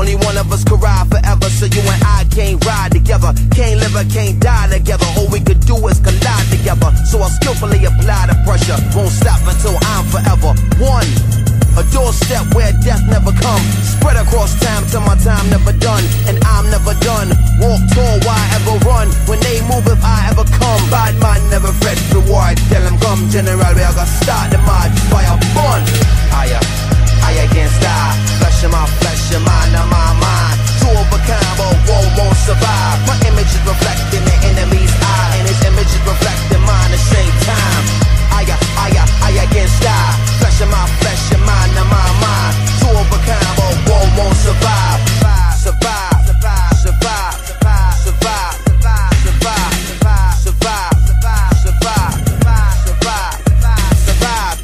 Only one of us could ride forever, so you and I can't ride together. Can't live or can't die together. All we could do is collide together. So I skillfully apply the pressure. Won't stop until I'm forever one. A doorstep where death never come. Spread across time till my time never done. And I'm never done. Walk tall, why ever run? When they move, if I ever come. Bad man never fret reward. Tell them come, general, we are gonna start the march. Fire fun. Higher, higher against die. Flesh of my flesh, your mind of my mind. Two of a kind, but one won't survive. My image is reflecting the enemy's eye, and his image is reflecting mine at the same time. Higher, higher, higher against die. Flesh of my flesh, your mind of my mind. Two of a kind, but one won't survive. Survive, survive, survive, survive, survive, survive, survive, survive, survive, survive, survive, survive.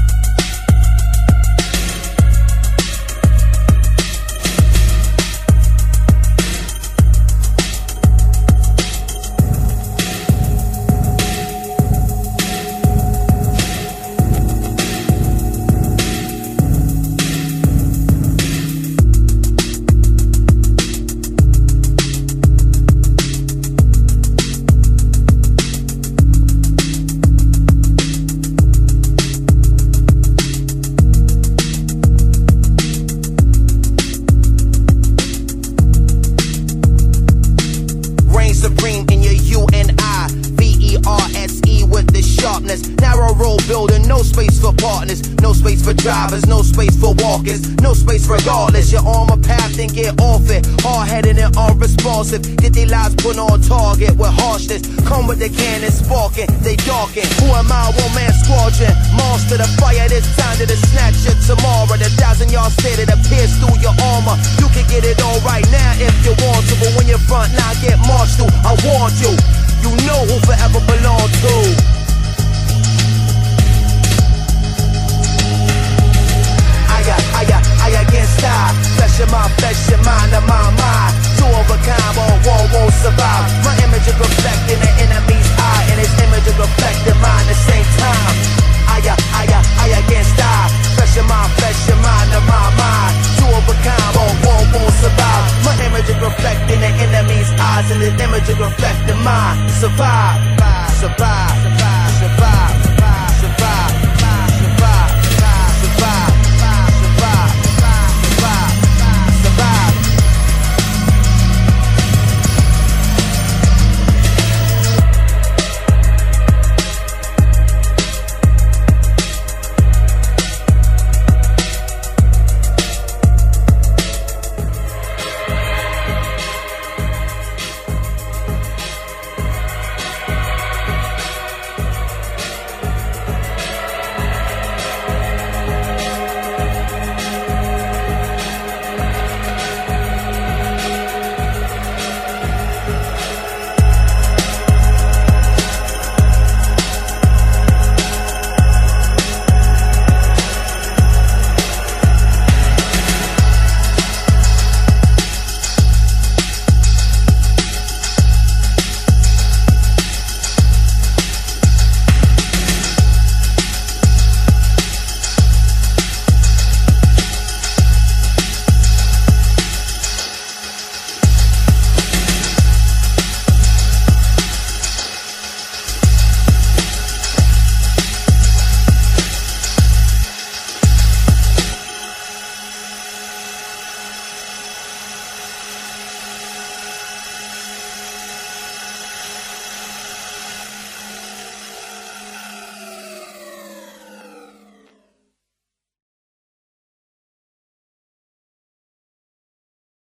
Supreme in your U-N-I V-E-R-S-E with the sharpness. Narrow road building, no space for partners. No space for drivers, no space for walkers. No space regardless, you're on my path and get off it. Hard-headed and unresponsive. Get their lives put on target with harshness. Come with the cannon sparking, they darken. Who am I? One man squadron. Monster the fire, this time to the snatch it tomorrow. The 1,000-yard stare that appears through your armor. You can get it all right now if you want to, but when you're front line get marched through, I warned you. You know who forever belong to. I against die. Flesh of my flesh, your mind of my mind. Two of a kind, but one won't survive. My image is reflecting the enemy's eye, and his image is reflecting mine at the same time. I against die. Flesh of my flesh, your mind of my mind. Two of a kind, but one won't survive. My image is reflecting the enemy's eyes, and his image is reflecting mine. Survive, survive.